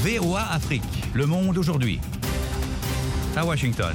VOA Afrique, le monde aujourd'hui. À Washington.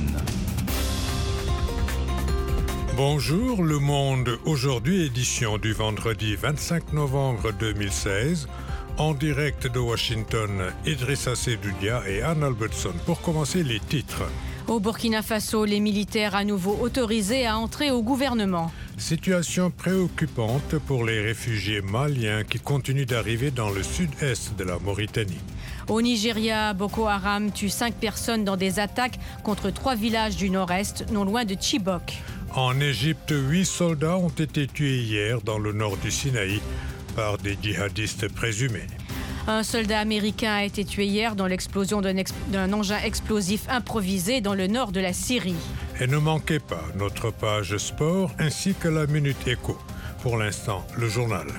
Bonjour, le monde aujourd'hui, édition du vendredi 25 novembre 2016. En direct de Washington, Idrissa Seydoudia et Anne Albertson. Pour commencer, les titres. Au Burkina Faso, les militaires à nouveau autorisés à entrer au gouvernement. Situation préoccupante pour les réfugiés maliens qui continuent d'arriver dans le sud-est de la Mauritanie. Au Nigeria, Boko Haram tue 5 personnes dans des attaques contre 3 villages du nord-est, non loin de Chibok. En Égypte, 8 soldats ont été tués hier dans le nord du Sinaï par des djihadistes présumés. Un soldat américain a été tué hier dans l'explosion d'un engin explosif improvisé dans le nord de la Syrie. Et ne manquez pas notre page sport ainsi que la Minute Éco. Pour l'instant, le journal.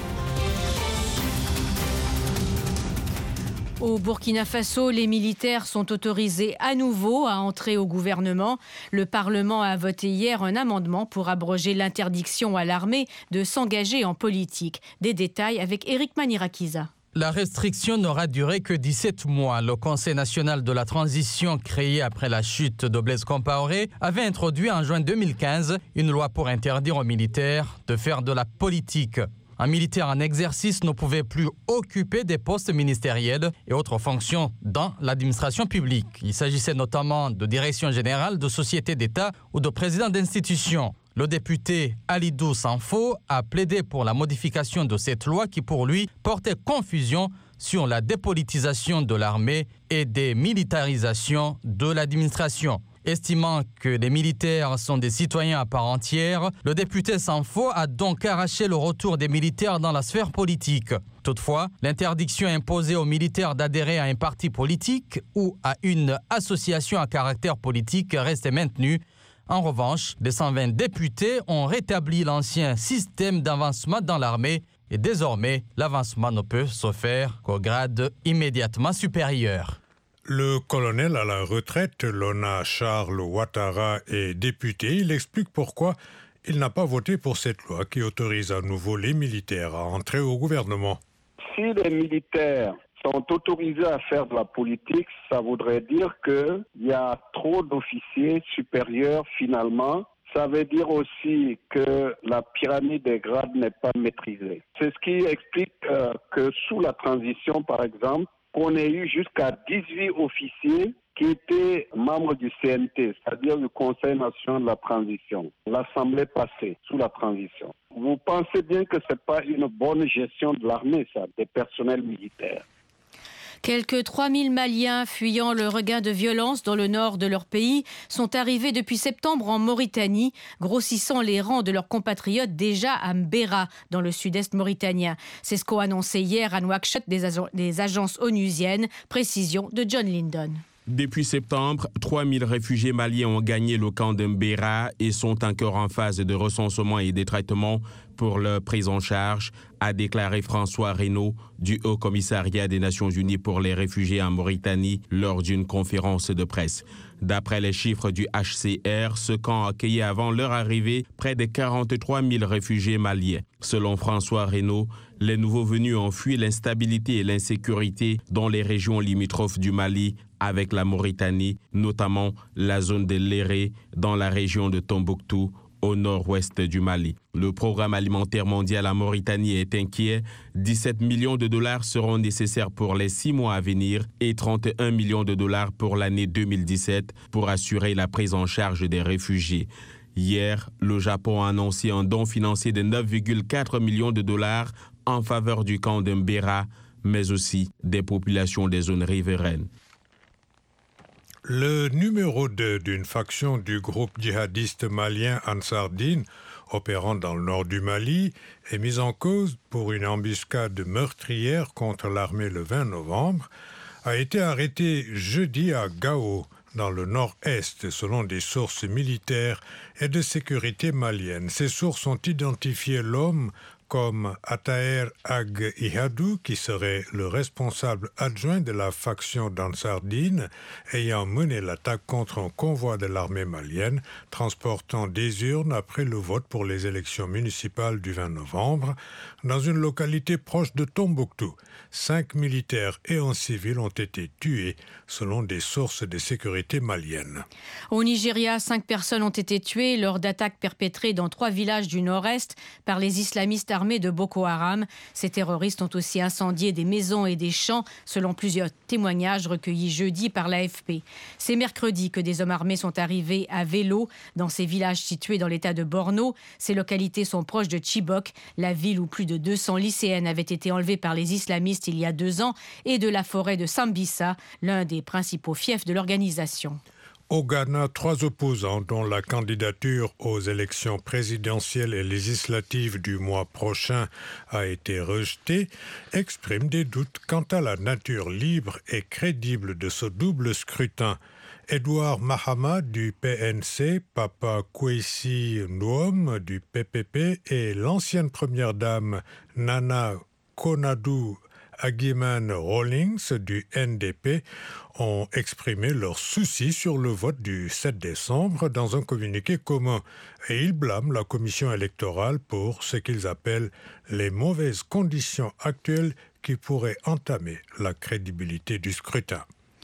Au Burkina Faso, les militaires sont autorisés à nouveau à entrer au gouvernement. Le Parlement a voté hier un amendement pour abroger l'interdiction à l'armée de s'engager en politique. Des détails avec Eric Manirakiza. La restriction n'aura duré que 17 mois. Le Conseil national de la transition, créé après la chute de Blaise Compaoré, avait introduit en juin 2015 une loi pour interdire aux militaires de faire de la politique. Un militaire en exercice ne pouvait plus occuper des postes ministériels et autres fonctions dans l'administration publique. Il s'agissait notamment de direction générale de sociétés d'État ou de président d'institutions. Le député Alidou Sanfo a plaidé pour la modification de cette loi qui, pour lui, portait confusion sur la dépolitisation de l'armée et démilitarisation de l'administration. Estimant que les militaires sont des citoyens à part entière, le député Sanfo a donc arraché le retour des militaires dans la sphère politique. Toutefois, l'interdiction imposée aux militaires d'adhérer à un parti politique ou à une association à caractère politique reste maintenue. En revanche, les 120 députés ont rétabli l'ancien système d'avancement dans l'armée et désormais, l'avancement ne peut se faire qu'au grade immédiatement supérieur. Le colonel à la retraite, Lona Charles Ouattara, est député. Il explique pourquoi il n'a pas voté pour cette loi qui autorise à nouveau les militaires à entrer au gouvernement. Si les militaires sont autorisés à faire de la politique, ça voudrait dire qu'il y a trop d'officiers supérieurs finalement. Ça veut dire aussi que la pyramide des grades n'est pas maîtrisée. C'est ce qui explique que sous la transition, par exemple, qu'on ait eu jusqu'à 18 officiers qui étaient membres du CNT, c'est-à-dire du Conseil national de la transition, l'Assemblée passée sous la transition. Vous pensez bien que ce n'est pas une bonne gestion de l'armée, ça, des personnels militaires. Quelques 3000 Maliens fuyant le regain de violence dans le nord de leur pays sont arrivés depuis septembre en Mauritanie, grossissant les rangs de leurs compatriotes déjà à Mbera, dans le sud-est mauritanien. C'est ce qu'ont annoncé hier à Nouakchott des agences onusiennes. Précision de John Lyndon. Depuis septembre, 3000 réfugiés maliens ont gagné le camp de Mbera et sont encore en phase de recensement et de traitement pour leur prise en charge, a déclaré François Reynaud du Haut Commissariat des Nations Unies pour les réfugiés en Mauritanie lors d'une conférence de presse. D'après les chiffres du HCR, ce camp accueillait avant leur arrivée près de 43 000 réfugiés maliens. Selon François Reynaud, les nouveaux venus ont fui l'instabilité et l'insécurité dans les régions limitrophes du Mali avec la Mauritanie, notamment la zone de Léré dans la région de Tombouctou, au nord-ouest du Mali. Le programme alimentaire mondial en Mauritanie est inquiet. 17 millions de dollars seront nécessaires pour les 6 mois à venir et 31 millions de dollars pour l'année 2017 pour assurer la prise en charge des réfugiés. Hier, le Japon a annoncé un don financier de 9,4 millions de dollars en faveur du camp de Mbera, mais aussi des populations des zones riveraines. Le numéro 2 d'une faction du groupe djihadiste malien Ansar Dine, opérant dans le nord du Mali, est mis en cause pour une embuscade meurtrière contre l'armée le 20 novembre, a été arrêté jeudi à Gao, dans le nord-est, selon des sources militaires et de sécurité maliennes. Ces sources ont identifié l'homme comme Ataher Ag Ihadou, qui serait le responsable adjoint de la faction d'Ansar Dine, ayant mené l'attaque contre un convoi de l'armée malienne, transportant des urnes après le vote pour les élections municipales du 20 novembre, dans une localité proche de Tombouctou. 5 militaires et un civil ont été tués, selon des sources de sécurité maliennes. Au Nigeria, 5 personnes ont été tuées lors d'attaques perpétrées dans 3 villages du nord-est par les islamistes armés de Boko Haram. Ces terroristes ont aussi incendié des maisons et des champs, selon plusieurs témoignages recueillis jeudi par l'AFP. C'est mercredi que des hommes armés sont arrivés à vélo dans ces villages situés dans l'état de Borno. Ces localités sont proches de Chibok, la ville où plus de 200 lycéennes avaient été enlevées par les islamistes il y a 2 ans, et de la forêt de Sambisa, l'un des principaux fiefs de l'organisation. Au Ghana, 3 opposants dont la candidature aux élections présidentielles et législatives du mois prochain a été rejetée, expriment des doutes quant à la nature libre et crédible de ce double scrutin. Edouard Mahama du PNC, Papa Kwesi Nwoum du PPP et l'ancienne première dame Nana Konadu Agiman Rawlings du NDP ont exprimé leurs soucis sur le vote du 7 décembre dans un communiqué commun et ils blâment la commission électorale pour ce qu'ils appellent les mauvaises conditions actuelles qui pourraient entamer la crédibilité du scrutin.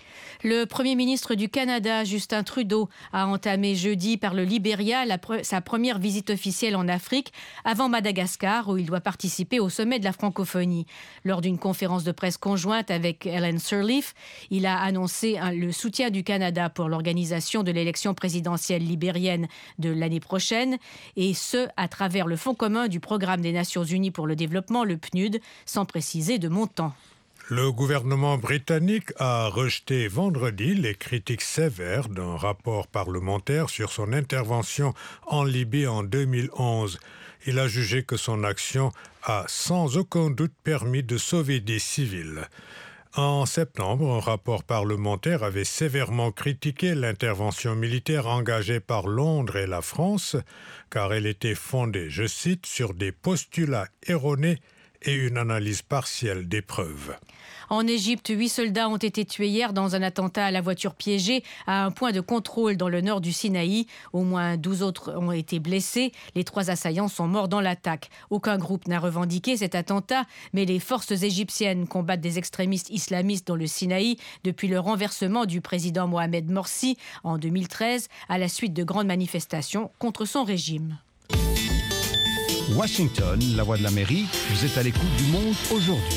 Le Premier ministre du Canada, Justin Trudeau, a entamé jeudi par le Libéria sa première visite officielle en Afrique avant Madagascar, où il doit participer au sommet de la francophonie. Lors d'une conférence de presse conjointe avec Ellen Sirleaf, il a annoncé le soutien du Canada pour l'organisation de l'élection présidentielle libérienne de l'année prochaine, et ce, à travers le Fonds commun du Programme des Nations Unies pour le développement, le PNUD, sans préciser de montant. Le gouvernement britannique a rejeté vendredi les critiques sévères d'un rapport parlementaire sur son intervention en Libye en 2011. Il a jugé que son action a sans aucun doute permis de sauver des civils. En septembre, un rapport parlementaire avait sévèrement critiqué l'intervention militaire engagée par Londres et la France, car elle était fondée, je cite, sur des postulats erronés et une analyse partielle des preuves. En Égypte, 8 soldats ont été tués hier dans un attentat à la voiture piégée à un point de contrôle dans le nord du Sinaï. Au moins 12 autres ont été blessés. Les 3 assaillants sont morts dans l'attaque. Aucun groupe n'a revendiqué cet attentat, mais les forces égyptiennes combattent des extrémistes islamistes dans le Sinaï depuis le renversement du président Mohamed Morsi en 2013 à la suite de grandes manifestations contre son régime. Washington, la voix de l'Amérique, vous êtes à l'écoute du Monde aujourd'hui.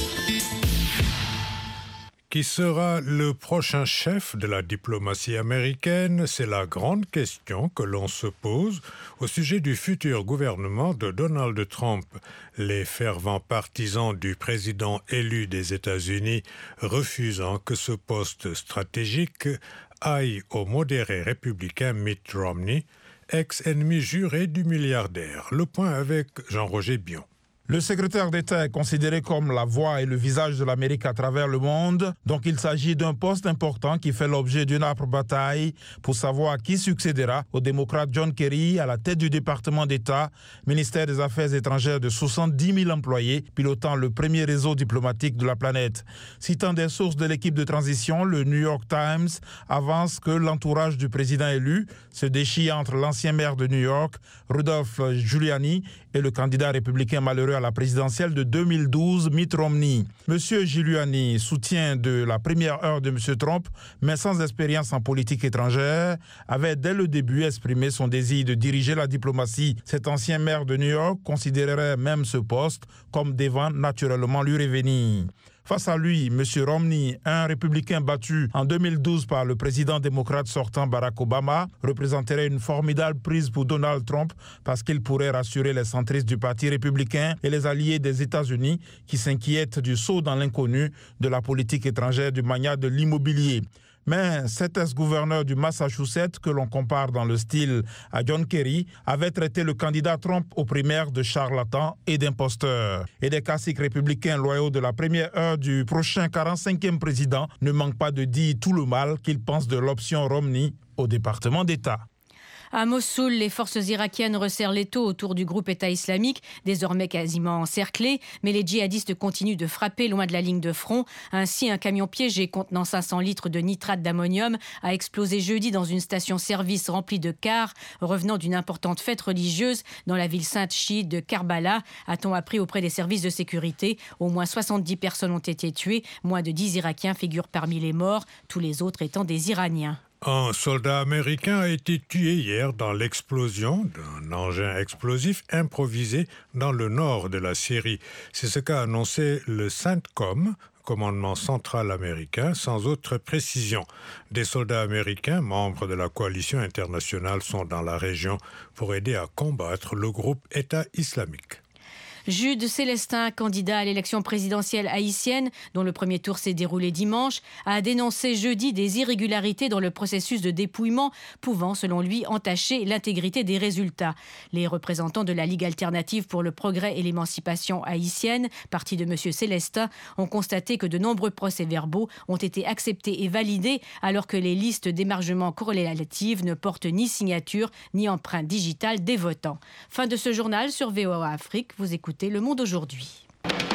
Qui sera le prochain chef de la diplomatie américaine? C'est la grande question que l'on se pose au sujet du futur gouvernement de Donald Trump. Les fervents partisans du président élu des États-Unis refusant que ce poste stratégique aille au modéré républicain Mitt Romney, ex-ennemi juré du milliardaire. Le point avec Jean-Roger Bion. Le secrétaire d'État est considéré comme la voix et le visage de l'Amérique à travers le monde, donc il s'agit d'un poste important qui fait l'objet d'une âpre bataille pour savoir qui succédera au démocrate John Kerry à la tête du département d'État, ministère des Affaires étrangères de 70 000 employés, pilotant le premier réseau diplomatique de la planète. Citant des sources de l'équipe de transition, le New York Times avance que l'entourage du président élu se déchire entre l'ancien maire de New York, Rudolph Giuliani, et le candidat républicain malheureux à la présidentielle de 2012, Mitt Romney. Monsieur Giuliani soutient de la première heure de Monsieur Trump, mais sans expérience en politique étrangère, avait dès le début exprimé son désir de diriger la diplomatie. Cet ancien maire de New York considérerait même ce poste comme devant naturellement lui revenir. Face à lui, M. Romney, un républicain battu en 2012 par le président démocrate sortant Barack Obama, représenterait une formidable prise pour Donald Trump parce qu'il pourrait rassurer les centristes du Parti républicain et les alliés des États-Unis qui s'inquiètent du saut dans l'inconnu de la politique étrangère du magnat de l'immobilier. Mais cet ex-gouverneur du Massachusetts, que l'on compare dans le style à John Kerry, avait traité le candidat Trump aux primaires de charlatan et d'imposteur. Et des classiques républicains loyaux de la première heure du prochain 45e président ne manquent pas de dire tout le mal qu'ils pensent de l'option Romney au département d'État. À Mossoul, les forces irakiennes resserrent l'étau autour du groupe État islamique, désormais quasiment encerclé, mais les djihadistes continuent de frapper loin de la ligne de front. Ainsi, un camion piégé contenant 500 litres de nitrate d'ammonium a explosé jeudi dans une station-service remplie de cars revenant d'une importante fête religieuse dans la ville sainte chiite de Karbala, a-t-on appris auprès des services de sécurité. Au moins 70 personnes ont été tuées, moins de 10 Irakiens figurent parmi les morts, tous les autres étant des Iraniens. Un soldat américain a été tué hier dans l'explosion d'un engin explosif improvisé dans le nord de la Syrie. C'est ce qu'a annoncé le CENTCOM, commandement central américain, sans autre précision. Des soldats américains, membres de la coalition internationale, sont dans la région pour aider à combattre le groupe État islamique. Jude Célestin, candidat à l'élection présidentielle haïtienne, dont le premier tour s'est déroulé dimanche, a dénoncé jeudi des irrégularités dans le processus de dépouillement, pouvant, selon lui, entacher l'intégrité des résultats. Les représentants de la Ligue alternative pour le progrès et l'émancipation haïtienne, parti de M. Célestin, ont constaté que de nombreux procès-verbaux ont été acceptés et validés, alors que les listes d'émargement corrélatives ne portent ni signature ni empreinte digitale des votants. Fin de ce journal sur VOA Afrique. Vous écoutez Le Monde aujourd'hui.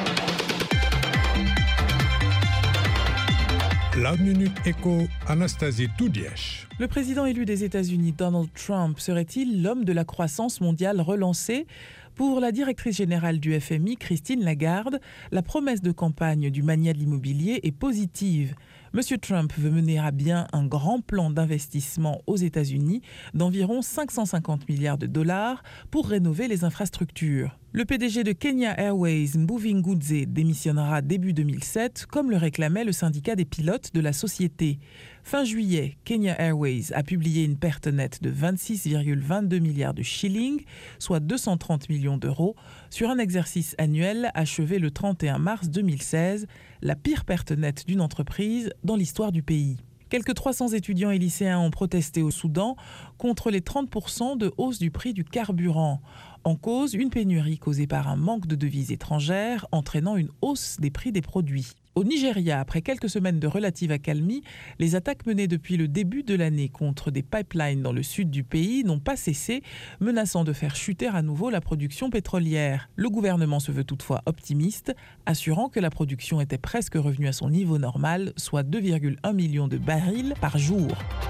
La Minute Éco, Anastasie Toudièche. Le président élu des États-Unis, Donald Trump, serait-il l'homme de la croissance mondiale relancée ? Pour la directrice générale du FMI, Christine Lagarde, la promesse de campagne du mania de l'immobilier est positive. M. Trump veut mener à bien un grand plan d'investissement aux États-Unis d'environ 550 milliards de dollars pour rénover les infrastructures. Le PDG de Kenya Airways, Mbuvi Ngudze, démissionnera début 2007, comme le réclamait le syndicat des pilotes de la société. Fin juillet, Kenya Airways a publié une perte nette de 26,22 milliards de shillings, soit 230 millions d'euros, sur un exercice annuel achevé le 31 mars 2016, la pire perte nette d'une entreprise dans l'histoire du pays. Quelques 300 étudiants et lycéens ont protesté au Soudan contre les 30% de hausse du prix du carburant. En cause, une pénurie causée par un manque de devises étrangères, entraînant une hausse des prix des produits. Au Nigeria, après quelques semaines de relative accalmie, les attaques menées depuis le début de l'année contre des pipelines dans le sud du pays n'ont pas cessé, menaçant de faire chuter à nouveau la production pétrolière. Le gouvernement se veut toutefois optimiste, assurant que la production était presque revenue à son niveau normal, soit 2,1 millions de barils par jour.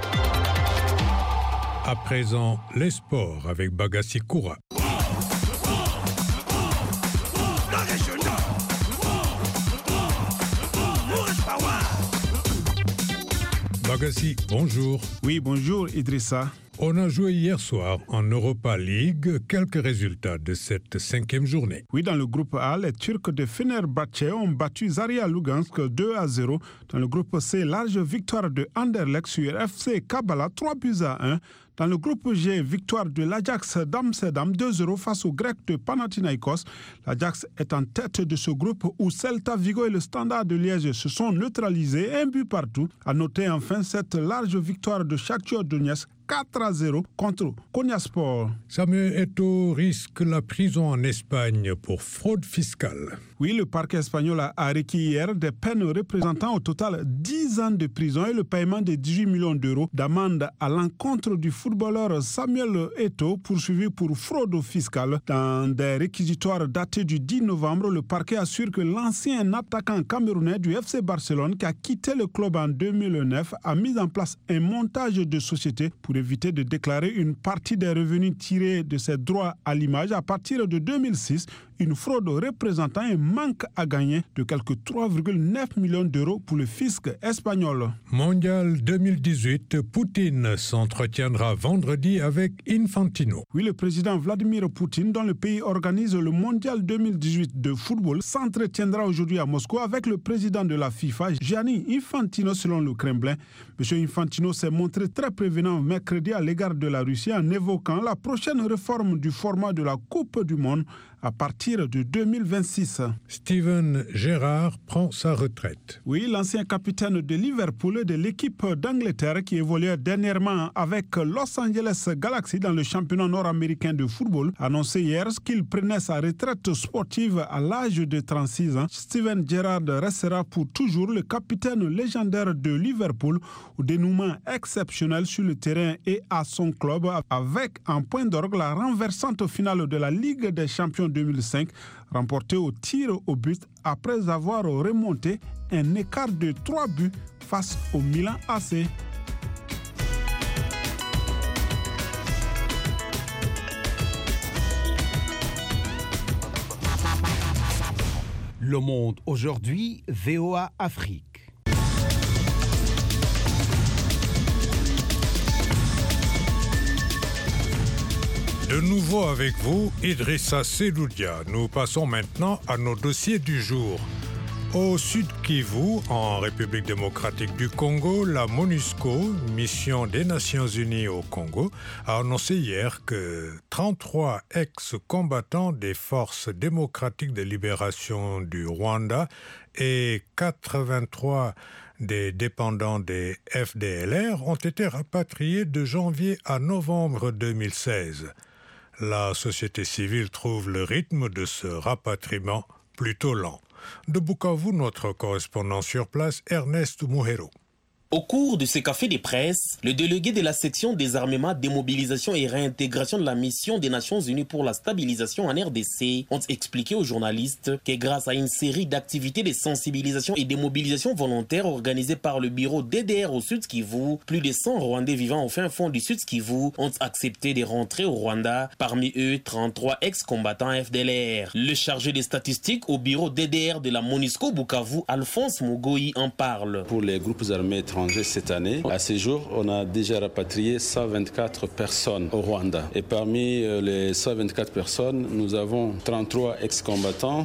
À présent, les sports avec Bagassi Koura. Bagassi, bonjour. Oui, bonjour Idrissa. On a joué hier soir en Europa League. Quelques résultats de cette 5e journée. Oui, dans le groupe A, les Turcs de Fenerbahçe ont battu Zaria Lugansk 2-0. Dans le groupe C, large victoire de Anderlecht sur FC Kabbala 3-1. Dans le groupe G, victoire de l'Ajax d'Amsterdam 2-0 face aux Grecs de Panathinaikos. L'Ajax est en tête de ce groupe où Celta Vigo et le Standard de Liège se sont neutralisés, un but partout. À noter enfin cette large victoire de Shakhtar Donetsk 4-0 contre Konyaspor. Samuel Eto'o risque la prison en Espagne pour fraude fiscale. Oui, le parquet espagnol a requis hier des peines représentant au total 10 ans de prison et le paiement de 18 millions d'euros d'amende à l'encontre du footballeur Samuel Eto'o, poursuivi pour fraude fiscale. Dans des réquisitoires datés du 10 novembre, le parquet assure que l'ancien attaquant camerounais du FC Barcelone, qui a quitté le club en 2009, a mis en place un montage de société pour éviter de déclarer une partie des revenus tirés de ses droits à l'image à partir de 2006, une fraude représentant un manque à gagner de quelque 3,9 millions d'euros pour le fisc espagnol. Mondial 2018, Poutine s'entretiendra vendredi avec Infantino. Oui, le président Vladimir Poutine, dont le pays organise le Mondial 2018 de football, s'entretiendra aujourd'hui à Moscou avec le président de la FIFA, Gianni Infantino, selon le Kremlin. M. Infantino s'est montré très prévenant mercredi à l'égard de la Russie en évoquant la prochaine réforme du format de la Coupe du Monde à partir de 2026. Steven Gerrard prend sa retraite. Oui, l'ancien capitaine de Liverpool et de l'équipe d'Angleterre qui évoluait dernièrement avec Los Angeles Galaxy dans le championnat nord-américain de football, a annoncé hier qu'il prenait sa retraite sportive à l'âge de 36 ans. Steven Gerrard restera pour toujours le capitaine légendaire de Liverpool, au dénouement exceptionnel sur le terrain et à son club, avec en point d'orgue la renversante finale de la Ligue des Champions 2005, remportée au tir au but après avoir remonté un écart de 3 buts face au Milan AC. Le Monde aujourd'hui, VOA Afrique. De nouveau avec vous, Idrissa Seloudia. Nous passons maintenant à nos dossiers du jour. Au Sud Kivu, en République démocratique du Congo, la MONUSCO, mission des Nations Unies au Congo, a annoncé hier que 33 ex-combattants des forces démocratiques de libération du Rwanda et 83 des dépendants des FDLR ont été rapatriés de janvier à novembre 2016. La société civile trouve le rythme de ce rapatriement plutôt lent. De Bukavu, notre correspondant sur place, Ernest Muhero. Au cours de ce café de presse, le délégué de la section désarmement, démobilisation et réintégration de la mission des Nations Unies pour la stabilisation en RDC ont expliqué aux journalistes que grâce à une série d'activités de sensibilisation et de mobilisation volontaire organisées par le bureau DDR au Sud Kivu, plus de 100 Rwandais vivant au fin fond du Sud Kivu ont accepté de rentrer au Rwanda, parmi eux 33 ex-combattants FDLR. Le chargé des statistiques au bureau DDR de la MONUSCO Bukavu, Alphonse Mugoyi, en parle. Pour les groupes armés étrangers cette année, à ce jour, on a déjà rapatrié 124 personnes au Rwanda. Et parmi les 124 personnes, nous avons 33 ex-combattants,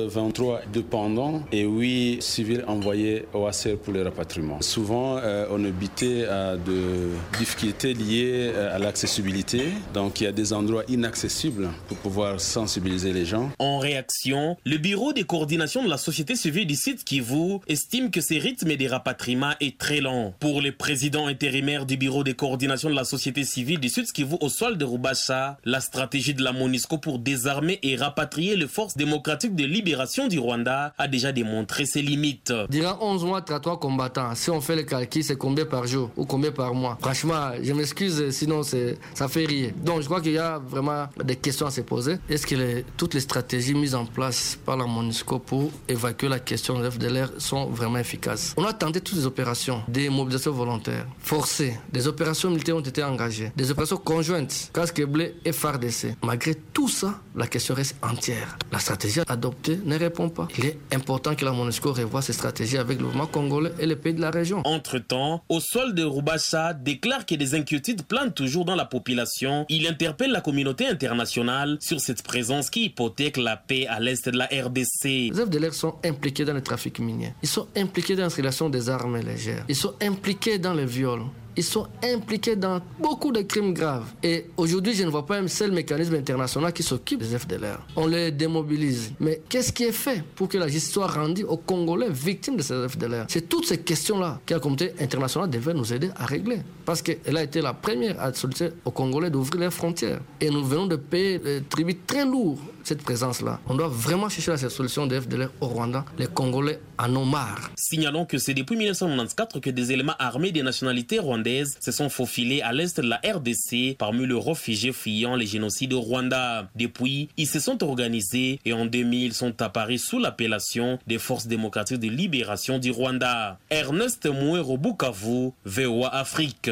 83 dépendants et 8 civils envoyés au HCR pour le rapatriement. Souvent, on habitait à de difficultés liées à l'accessibilité. Donc, il y a des endroits inaccessibles pour pouvoir sensibiliser les gens. En réaction, le bureau de coordination de la société civile du Sud Kivu estime que ce rythme des rapatriements est très lent. Pour le président intérimaire du bureau de coordination de la société civile du Sud Kivu, Oswald de Rubasha, la stratégie de la MONUSCO pour désarmer et rapatrier les forces démocratiques de libération du Rwanda a déjà démontré ses limites. Durant 11 mois, 33 combattants. Si on fait le calcul, c'est combien par jour ou combien par mois? Franchement, je m'excuse, sinon ça fait rire. Donc je crois qu'il y a vraiment des questions à se poser. Est-ce que toutes les stratégies mises en place par la MONUSCO pour évacuer la question de l'FDLR sont vraiment efficaces? On a tenté toutes les opérations, des mobilisations volontaires, forcées, des opérations militaires ont été engagées, des opérations conjointes, casque bleu et FARDC. Malgré tout ça, la question reste entière. La stratégie adoptée ne répond pas. Il est important que la MONUSCO revoie ses stratégies avec le mouvement congolais et les pays de la région. Entre-temps, Oswald de Rubasha déclare que des inquiétudes planent toujours dans la population. Il interpelle la communauté internationale sur cette présence qui hypothèque la paix à l'est de la RDC. Les FDLR sont impliqués dans le trafic minier. Ils sont impliqués dans l'installation des armes légères. Ils sont impliqués dans les viols. Ils sont impliqués dans beaucoup de crimes graves. Et aujourd'hui, je ne vois pas un seul mécanisme international qui s'occupe des FDLR. On les démobilise. Mais qu'est-ce qui est fait pour que la justice soit rendue aux Congolais victimes de ces FDLR? C'est toutes ces questions-là que la communauté internationale devait nous aider à régler. Parce qu'elle a été la première à solliciter aux Congolais d'ouvrir leurs frontières. Et nous venons de payer le tribut très lourd, cette présence-là. On doit vraiment chercher la solution des FDLR au Rwanda. Les Congolais en ont marre. Signalons que c'est depuis 1994 que des éléments armés des nationalités rwandaises se sont faufilés à l'est de la RDC parmi les réfugiés fuyant les génocides au Rwanda. Depuis, ils se sont organisés et en 2000 sont apparus sous l'appellation des Forces démocratiques de libération du Rwanda. Ernest Muhero, Bukavu, VOA Afrique.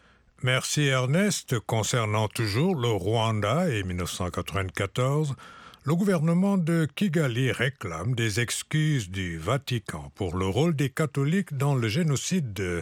Merci Ernest. Concernant toujours le Rwanda et 1994, le gouvernement de Kigali réclame des excuses du Vatican pour le rôle des catholiques dans le génocide de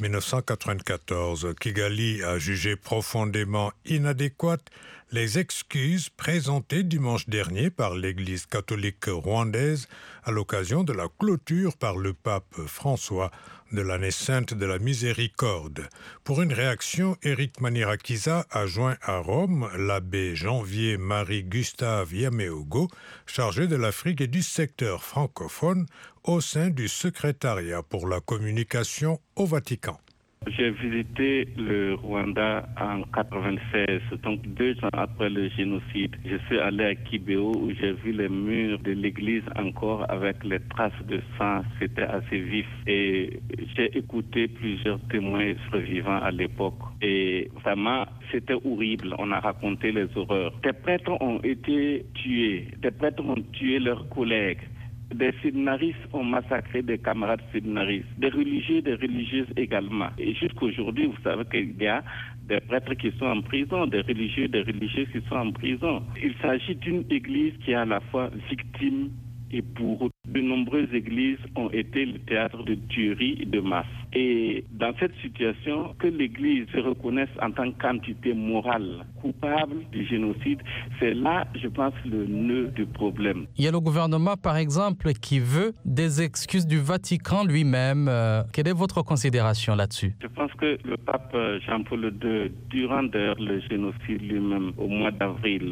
1994. Kigali a jugé profondément inadéquates les excuses présentées dimanche dernier par l'Église catholique rwandaise à l'occasion de la clôture par le pape François de l'année sainte de la miséricorde. Pour une réaction, Éric Manirakiza a joint à Rome l'abbé Janvier Marie-Gustave Yameogo, chargé de l'Afrique et du secteur francophone au sein du secrétariat pour la communication au Vatican. J'ai visité le Rwanda en 1996, donc 2 ans après le génocide. Je suis allé à Kibéo où j'ai vu les murs de l'église encore avec les traces de sang. C'était assez vif. Et j'ai écouté plusieurs témoins survivants à l'époque. Et vraiment, c'était horrible. On a raconté les horreurs. Des prêtres ont été tués. Des prêtres ont tué leurs collègues. Des séminaristes ont massacré des camarades séminaristes, des religieux, des religieuses également. Et jusqu'aujourd'hui, vous savez qu'il y a des prêtres qui sont en prison, des religieux, des religieuses qui sont en prison. Il s'agit d'une église qui est à la fois victime et bourreau. De nombreuses églises ont été le théâtre de tueries et de masse. Et dans cette situation, que l'Église se reconnaisse en tant qu'entité morale coupable du génocide, c'est là, je pense, le nœud du problème. Il y a le gouvernement, par exemple, qui veut des excuses du Vatican lui-même. Quelle est votre considération là-dessus? Je pense que le pape Jean-Paul II, durant le génocide lui-même, au mois d'avril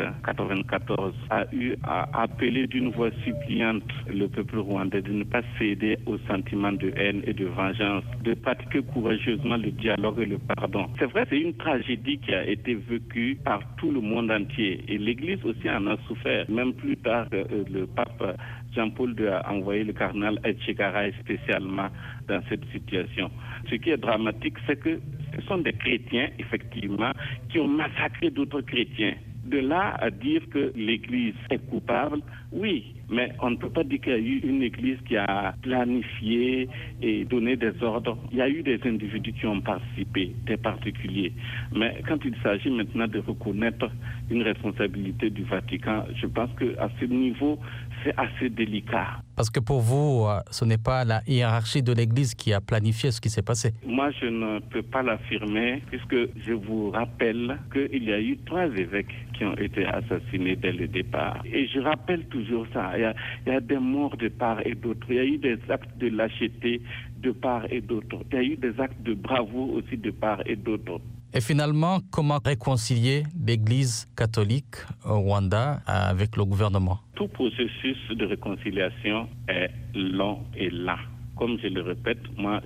1994, a eu à appeler d'une voix suppliante le peuple rwandais de ne pas céder aux sentiments de haine et de vengeance, de pratiquer courageusement le dialogue et le pardon. C'est vrai, c'est une tragédie qui a été vécue par tout le monde entier et l'Église aussi en a souffert. Même plus tard, le pape Jean-Paul II a envoyé le cardinal Etchegaray spécialement dans cette situation. Ce qui est dramatique, c'est que ce sont des chrétiens, effectivement, qui ont massacré d'autres chrétiens. De là à dire que l'Église est coupable, oui, mais on ne peut pas dire qu'il y a eu une Église qui a planifié et donné des ordres. Il y a eu des individus qui ont participé, des particuliers. Mais quand il s'agit maintenant de reconnaître une responsabilité du Vatican, je pense qu'à ce niveau, c'est assez délicat. Parce que pour vous, ce n'est pas la hiérarchie de l'Église qui a planifié ce qui s'est passé. Moi, je ne peux pas l'affirmer puisque je vous rappelle qu'il y a eu 3 évêques qui ont été assassinés dès le départ. Et je rappelle toujours ça. Il y a des morts de part et d'autre. Il y a eu des actes de lâcheté de part et d'autre. Il y a eu des actes de bravoure aussi de part et d'autre. Et finalement, comment réconcilier l'Église catholique au Rwanda avec le gouvernement? Tout processus de réconciliation est long et lent. Comme je le répète, moi,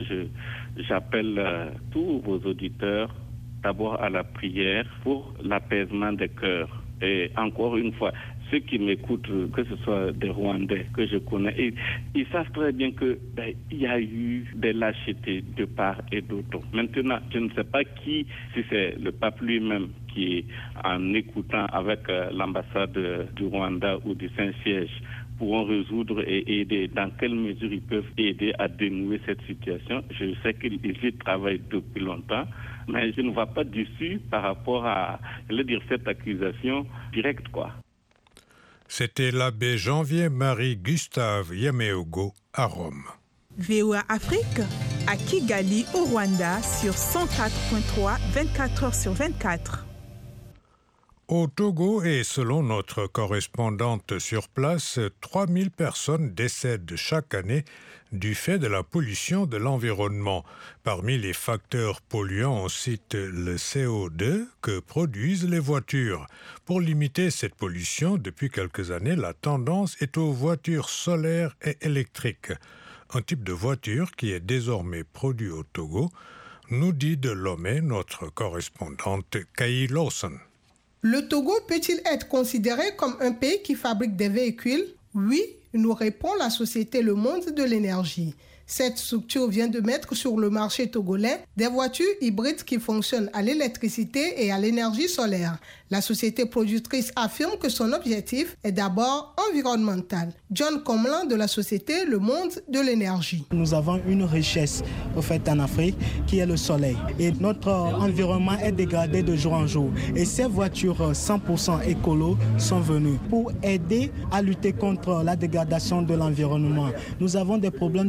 j'appelle tous vos auditeurs d'abord à la prière pour l'apaisement des cœurs. Et encore une fois, ceux qui m'écoutent, que ce soit des Rwandais que je connais, ils savent très bien que il y a eu des lâchetés de part et d'autre. Maintenant, je ne sais pas qui, si c'est le pape lui-même qui, en écoutant avec l'ambassade du Rwanda ou du Saint-Siège, pourront résoudre et aider, dans quelle mesure ils peuvent aider à dénouer cette situation. Je sais qu'ils y travaillent depuis longtemps, mais je ne vois pas dessus par rapport à, cette accusation directe, quoi. C'était l'abbé Janvier Marie-Gustave Yameogo à Rome. VOA Afrique, à Kigali, au Rwanda, sur 104.3, 24 heures sur 24. Au Togo, et selon notre correspondante sur place, 3000 personnes décèdent chaque année du fait de la pollution de l'environnement. Parmi les facteurs polluants, on cite le CO2 que produisent les voitures. Pour limiter cette pollution, depuis quelques années, la tendance est aux voitures solaires et électriques. Un type de voiture qui est désormais produit au Togo, nous dit de Lomé notre correspondante Kai Lawson. Le Togo peut-il être considéré comme un pays qui fabrique des véhicules? Oui, nous répond la société Le Monde de l'énergie. Cette structure vient de mettre sur le marché togolais des voitures hybrides qui fonctionnent à l'électricité et à l'énergie solaire. La société productrice affirme que son objectif est d'abord environnemental. John Comlan de la société Le Monde de l'énergie. Nous avons une richesse en Afrique qui est le soleil. Et notre environnement est dégradé de jour en jour. Et ces voitures 100% écolo sont venues pour aider à lutter contre la dégradation de l'environnement. Nous avons des problèmes de nuisances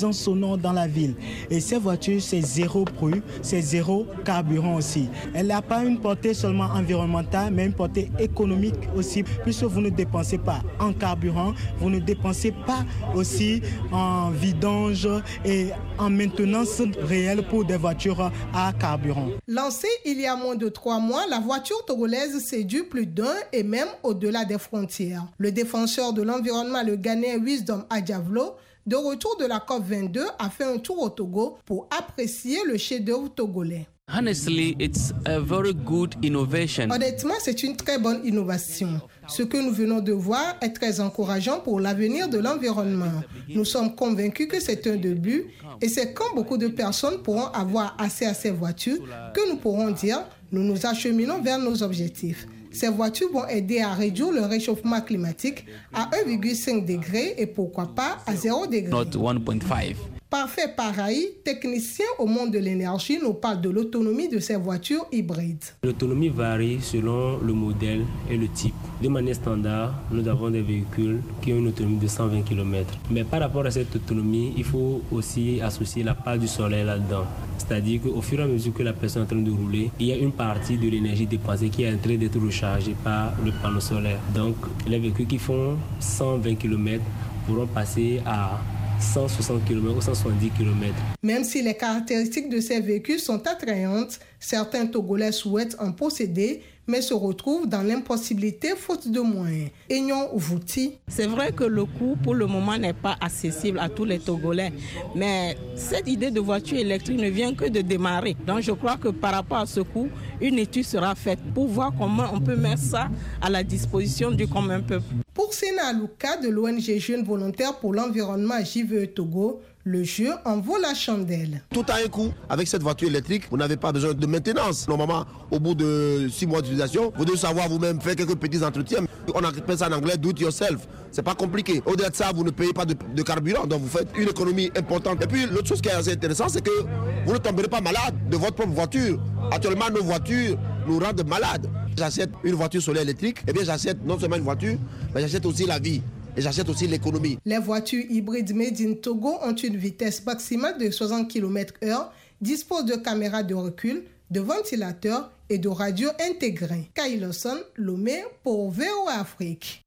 nuisances sonores dans la ville. Et ces voitures, c'est zéro bruit, c'est zéro carburant aussi. Elle n'a pas une portée seulement environnementale, mais une portée économique aussi, puisque vous ne dépensez pas en carburant, vous ne dépensez pas aussi en vidange et en maintenance réelle pour des voitures à carburant. Lancée il y a moins de 3 mois, la voiture togolaise séduit plus d'un et même au-delà des frontières. Le défenseur de l'environnement, le Ghanéen Wisdom Adjavlo, de retour de la COP22, a fait un tour au Togo pour apprécier le chef-d'œuvre togolais. Honestly, it's a very good innovation. Honnêtement, c'est une très bonne innovation. Ce que nous venons de voir est très encourageant pour l'avenir de l'environnement. Nous sommes convaincus que c'est un début et c'est quand beaucoup de personnes pourront avoir accès à ces voitures que nous pourrons dire « nous nous acheminons vers nos objectifs ». Ces voitures vont aider à réduire le réchauffement climatique à 1,5 degré et pourquoi pas à 0 degré. Not 1.5. Parfait Paraï, technicien au monde de l'énergie, nous parle de l'autonomie de ces voitures hybrides. L'autonomie varie selon le modèle et le type. De manière standard, nous avons des véhicules qui ont une autonomie de 120 km. Mais par rapport à cette autonomie, il faut aussi associer la part du soleil là-dedans. C'est-à-dire qu'au fur et à mesure que la personne est en train de rouler, il y a une partie de l'énergie dépensée qui est en train d'être rechargée par le panneau solaire. Donc les véhicules qui font 120 km pourront passer à 160 km ou 170 km. Même si les caractéristiques de ces véhicules sont attrayantes, certains Togolais souhaitent en posséder, mais se retrouvent dans l'impossibilité faute de moyens. Aignon Vouti. C'est vrai que le coût pour le moment n'est pas accessible à tous les Togolais, mais cette idée de voiture électrique ne vient que de démarrer. Donc je crois que par rapport à ce coût, une étude sera faite pour voir comment on peut mettre ça à la disposition du commun peuple. Pour Sena Alouka de l'ONG Jeunes Volontaires pour l'Environnement JVE Togo, le jeu en vaut la chandelle. Tout a un coût. Avec cette voiture électrique, vous n'avez pas besoin de maintenance. Normalement, au bout de 6 mois d'utilisation, vous devez savoir vous-même faire quelques petits entretiens. On appelle ça en anglais do it yourself. C'est pas compliqué. Au-delà de ça, vous ne payez pas de carburant, donc vous faites une économie importante. Et puis l'autre chose qui est assez intéressante, c'est que vous ne tomberez pas malade de votre propre voiture. Actuellement, nos voitures nous rendent malades. J'achète une voiture solaire électrique, et bien j'achète non seulement une voiture, mais j'achète aussi la vie. Et j'achète aussi l'économie. Les voitures hybrides made in Togo ont une vitesse maximale de 60 km/h, disposent de caméras de recul, de ventilateurs et de radios intégrés. Kailoson, Lomé pour VOA Afrique.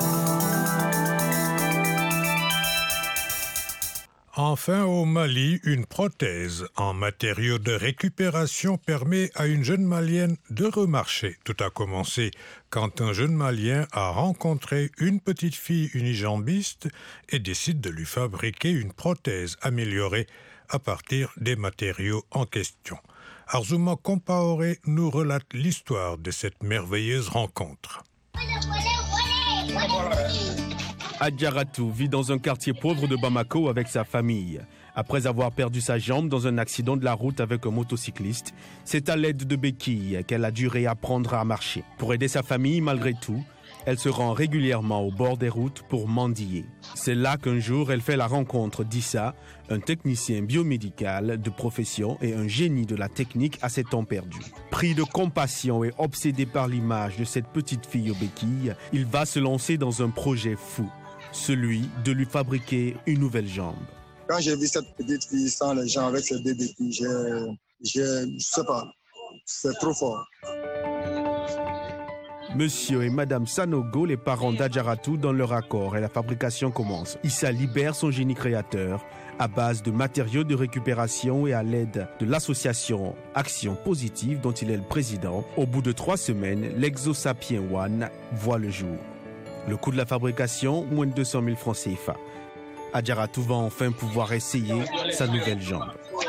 Enfin, au Mali, une prothèse en matériaux de récupération permet à une jeune Malienne de remarcher. Tout a commencé quand un jeune Malien a rencontré une petite fille unijambiste et décide de lui fabriquer une prothèse améliorée à partir des matériaux en question. Arzouma Compaoré nous relate l'histoire de cette merveilleuse rencontre. Adjaratou vit dans un quartier pauvre de Bamako avec sa famille. Après avoir perdu sa jambe dans un accident de la route avec un motocycliste, c'est à l'aide de béquilles qu'elle a dû réapprendre à marcher. Pour aider sa famille malgré tout, elle se rend régulièrement au bord des routes pour mendier. C'est là qu'un jour elle fait la rencontre d'Issa, un technicien biomédical de profession et un génie de la technique à ses temps perdus. Pris de compassion et obsédé par l'image de cette petite fille aux béquilles, il va se lancer dans un projet fou, celui de lui fabriquer une nouvelle jambe. Quand j'ai vu cette petite fille sans les jambes avec ses deux béquilles, je sais pas, c'est trop fort. Monsieur et Madame Sanogo, les parents d'Adjaratou, donnent leur accord et la fabrication commence. Issa libère son génie créateur à base de matériaux de récupération et à l'aide de l'association Action Positive dont il est le président. Au bout de 3 semaines, l'Exosapien One voit le jour. Le coût de la fabrication, moins de 200 000 francs CFA. Adjaratou va enfin pouvoir essayer sa nouvelle jambe.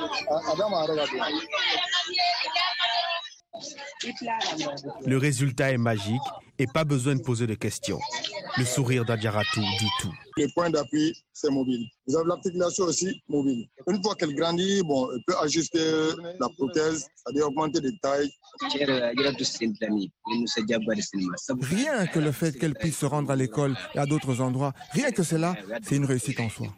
Le résultat est magique et pas besoin de poser de questions. Le sourire d'Adjaratou dit tout. Le point d'appui, c'est mobile. Vous avez l'articulation aussi mobile. Une fois qu'elle grandit, elle peut ajuster la prothèse, c'est-à-dire augmenter de taille. Rien que le fait qu'elle puisse se rendre à l'école et à d'autres endroits, rien que cela, c'est une réussite en soi.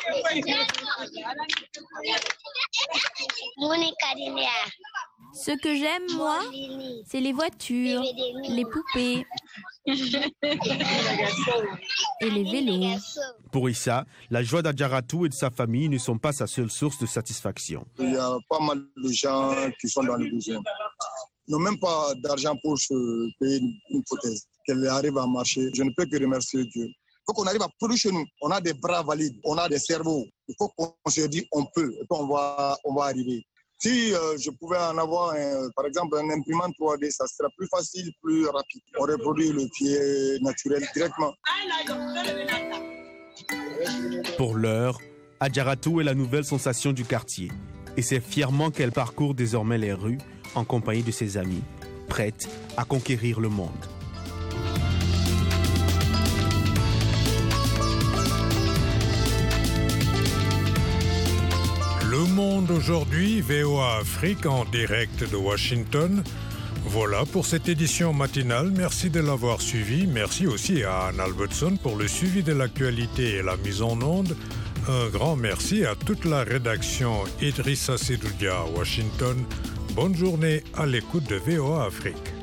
Ce que j'aime, moi, c'est les voitures, les poupées. et les vélos. Pour Issa, la joie d'Adjaratou et de sa famille ne sont pas sa seule source de satisfaction. Il y a pas mal de gens qui sont dans le besoin. Ils n'ont même pas d'argent pour se payer une prothèse. Qu'elle arrive à marcher, je ne peux que remercier Dieu. Il faut qu'on arrive à produire chez nous. On a des bras valides, on a des cerveaux. Il faut qu'on se dise on peut, et puis on va arriver. Si je pouvais en avoir, par exemple, un imprimante 3D, ça serait plus facile, plus rapide. On reproduit le pied naturel directement. Pour l'heure, Adjaratou est la nouvelle sensation du quartier. Et c'est fièrement qu'elle parcourt désormais les rues en compagnie de ses amis, prête à conquérir le monde. Le Monde aujourd'hui, VOA Afrique en direct de Washington. Voilà pour cette édition matinale. Merci de l'avoir suivi. Merci aussi à Anne Albertson pour le suivi de l'actualité et la mise en onde. Un grand merci à toute la rédaction Idrissa Sedoudia à Washington. Bonne journée à l'écoute de VOA Afrique.